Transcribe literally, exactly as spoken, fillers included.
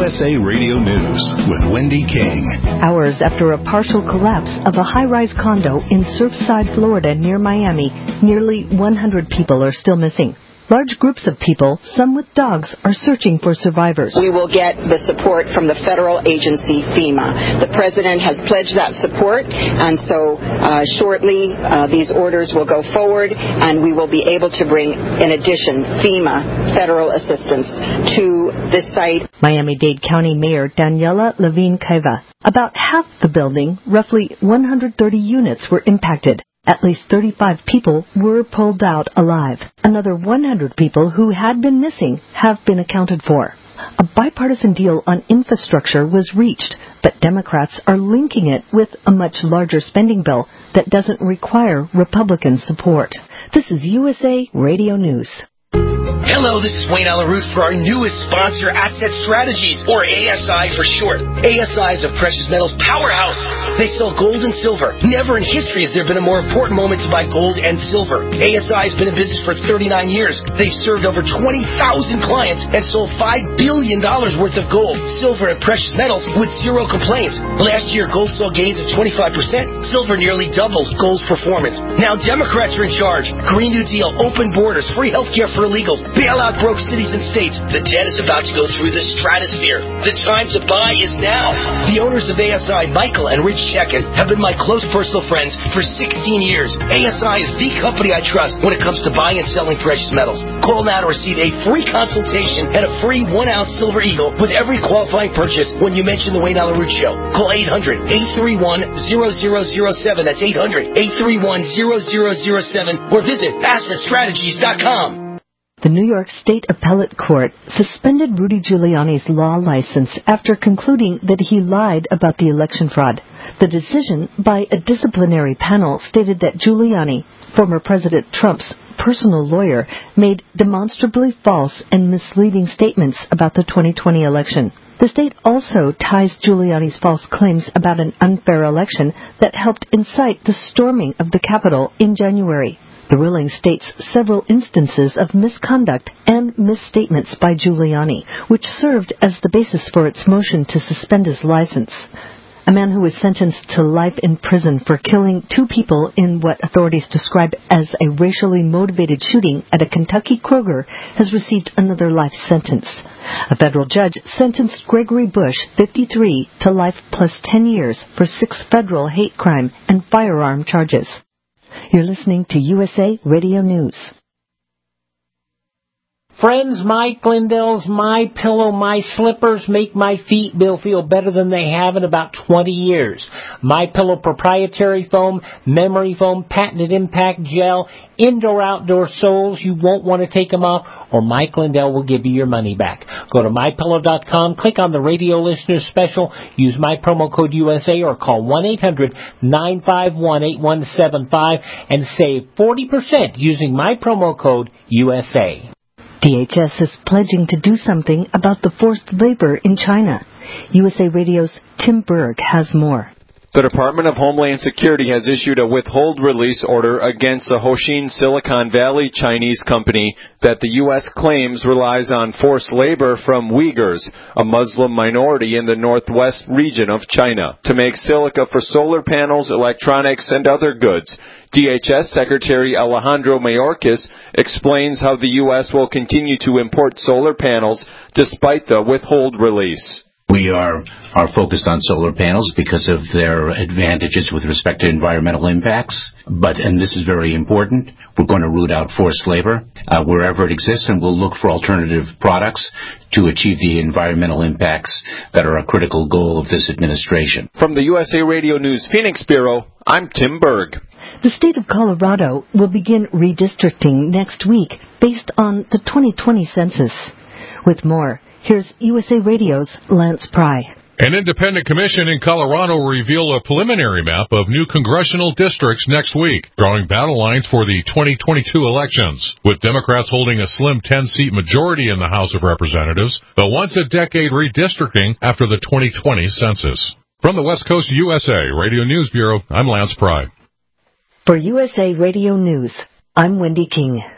S A Radio News with Wendy King. Hours after a partial collapse of a high-rise condo in Surfside, Florida, near Miami, nearly one hundred people are still missing. Large groups of people, some with dogs, are searching for survivors. We will get the support from the federal agency FEMA. The President has pledged that support, and so uh, shortly uh, these orders will go forward, and we will be able to bring, in addition, FEMA federal assistance to this site. Miami-Dade County Mayor Daniela Levine Caiva. About half the building, roughly one hundred thirty units, were impacted. At least thirty-five people were pulled out alive. Another one hundred people who had been missing have been accounted for. A bipartisan deal on infrastructure was reached, but Democrats are linking it with a much larger spending bill that doesn't require Republican support. This is U S A Radio News. Hello, this is Wayne Alaroot for our newest sponsor, Asset Strategies, or A S I for short. A S I is a precious metals powerhouse. They sell gold and silver. Never in history has there been a more important moment to buy gold and silver. A S I has been in business for thirty-nine years. They've served over twenty thousand clients and sold five billion dollars worth of gold, silver, and precious metals with zero complaints. Last year, gold saw gains of twenty-five percent. Silver nearly doubled gold's performance. Now Democrats are in charge. Green New Deal, open borders, free health care for illegals, bail out broke cities and states. The debt is about to go through the stratosphere. The time to buy is now. The owners of A S I, Michael and Rich Chekin, have been my close personal friends for sixteen years. A S I is the company I trust when it comes to buying and selling precious metals. Call now to receive a free consultation and a free one-ounce silver eagle with every qualifying purchase when you mention the Wayne Alaroot Show. Call eight hundred, eight three one, zero zero zero seven. That's eight hundred, eight three one, zero zero zero seven. Or visit asset strategies dot com. The New York State Appellate Court suspended Rudy Giuliani's law license after concluding that he lied about the election fraud. The decision by a disciplinary panel stated that Giuliani, former President Trump's personal lawyer, made demonstrably false and misleading statements about the twenty twenty election. The state also ties Giuliani's false claims about an unfair election that helped incite the storming of the Capitol in January. The ruling states several instances of misconduct and misstatements by Giuliani, which served as the basis for its motion to suspend his license. A man who was sentenced to life in prison for killing two people in what authorities describe as a racially motivated shooting at a Kentucky Kroger has received another life sentence. A federal judge sentenced Gregory Bush, fifty-three, to life plus ten years for six federal hate crime and firearm charges. You're listening to U S A Radio News. Friends, Mike Lindell's My Pillow, My Slippers make my feet feel better than they have in about twenty years. My Pillow proprietary foam, memory foam, patented impact gel, indoor-outdoor soles. You won't want to take them off, or Mike Lindell will give you your money back. Go to my pillow dot com, click on the radio listeners special, use my promo code U S A, or call one eight hundred, nine five one, eight one seven five and save forty percent using my promo code U S A. D H S is pledging to do something about the forced labor in China. U S A Radio's Tim Berg has more. The Department of Homeland Security has issued a withhold release order against the Hoshin Silicon Valley Chinese company that the U S claims relies on forced labor from Uyghurs, a Muslim minority in the northwest region of China, to make silica for solar panels, electronics, and other goods. D H S Secretary Alejandro Mayorkas explains how the U S will continue to import solar panels despite the withhold release. We are, are focused on solar panels because of their advantages with respect to environmental impacts. But, and this is very important, we're going to root out forced labor uh, wherever it exists, and we'll look for alternative products to achieve the environmental impacts that are a critical goal of this administration. From the U S A Radio News Phoenix Bureau, I'm Tim Berg. The state of Colorado will begin redistricting next week based on the twenty twenty census. With more, here's U S A Radio's Lance Pry. An independent commission in Colorado will reveal a preliminary map of new congressional districts next week, drawing battle lines for the twenty twenty-two elections. With Democrats holding a slim ten-seat majority in the House of Representatives, the once-a-decade redistricting after the twenty twenty census. From the West Coast U S A Radio News Bureau, I'm Lance Pry. For U S A Radio News, I'm Wendy King.